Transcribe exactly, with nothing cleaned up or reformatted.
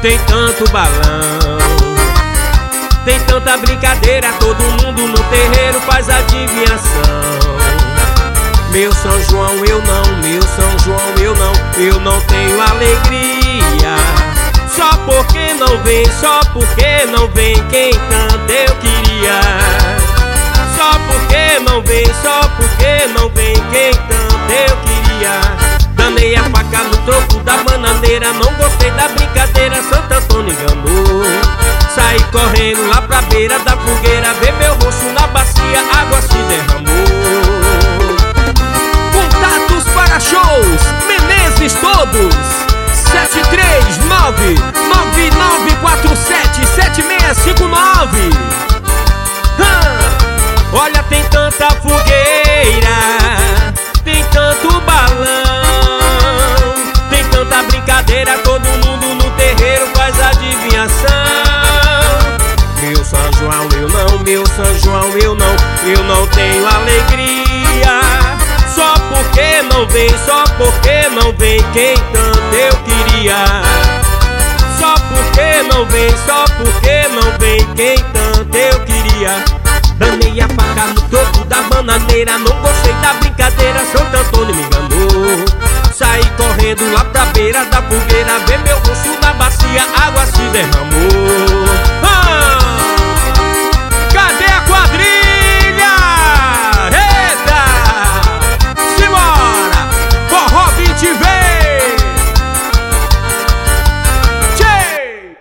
Tem tanto balão, tem tanta brincadeira, todo mundo no terreiro faz adivinhação. Meu São João eu não, meu São João eu não, eu não tenho alegria. Só porque não vem, só porque não vem quem tanto eu queria. Só porque não vem, só porque não vem quem tanto eu queria. Danei a faca no troco da bananeira, não gostei da brincadeira, Santo Antônio enganou. Saí correndo lá pra beira da fogueira, ver meu rosto na bacia, água se derramou. Contatos para shows, Menezes todos, sete três nove, nove nove quatro sete, sete seis cinco nove. Olha, tem tanta fogueira, tem tanto balão, tem tanta brincadeira, todo mundo no terreiro faz adivinhação. Meu São João eu não, meu São João eu não, eu não tenho alegria. Só porque não vem, só porque não vem quem tanto eu queria. Só porque não vem, só porque não vem quem tanto eu queria. Danei a faca no topo da bananeira, não gostei da brincadeira, Santo Antônio me enganou. Saí correndo lá pra beira da fogueira, ver meu